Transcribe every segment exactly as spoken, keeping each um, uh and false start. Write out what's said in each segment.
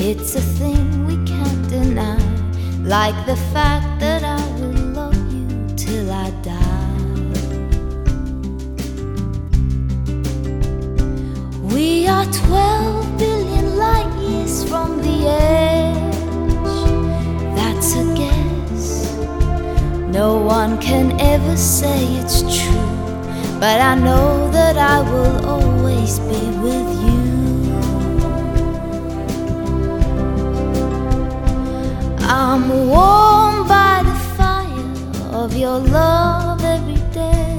It's a thing we can't deny, like the fact that I will love you till I die. We are twelve billion light years from the edge. That's a guess. No one can ever say it's true, but I know that I will always be with you. I'm warmed by the fire of your love every day.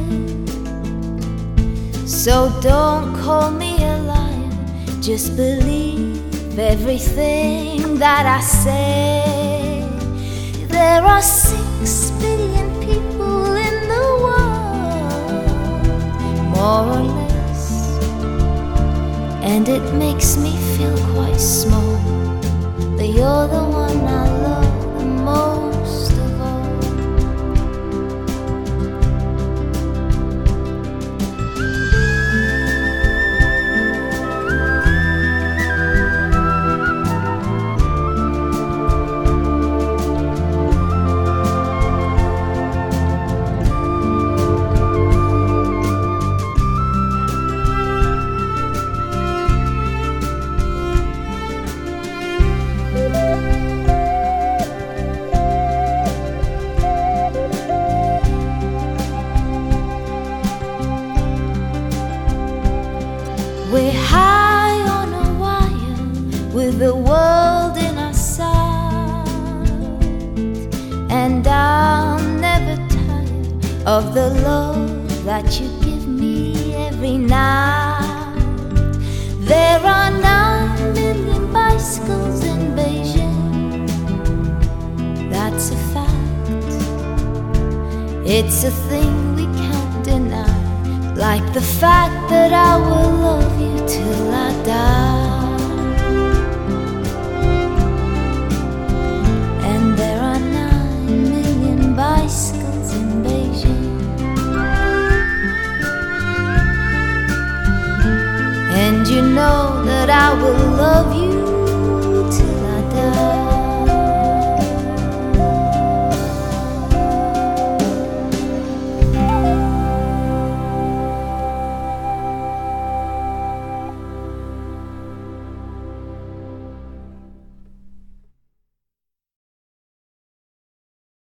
So don't call me a liar, just believe everything that I say. There are six billion people in the world, more or less, and it makes me feel quite small, but you're the one I love the most of all. We're high on a wire with the world in our sight, and I'm never tired of the love that you give me every night. There are nine million bicycles in Beijing, that's a fact. It's a thing we can't deny, like the fact that I will love you till I die.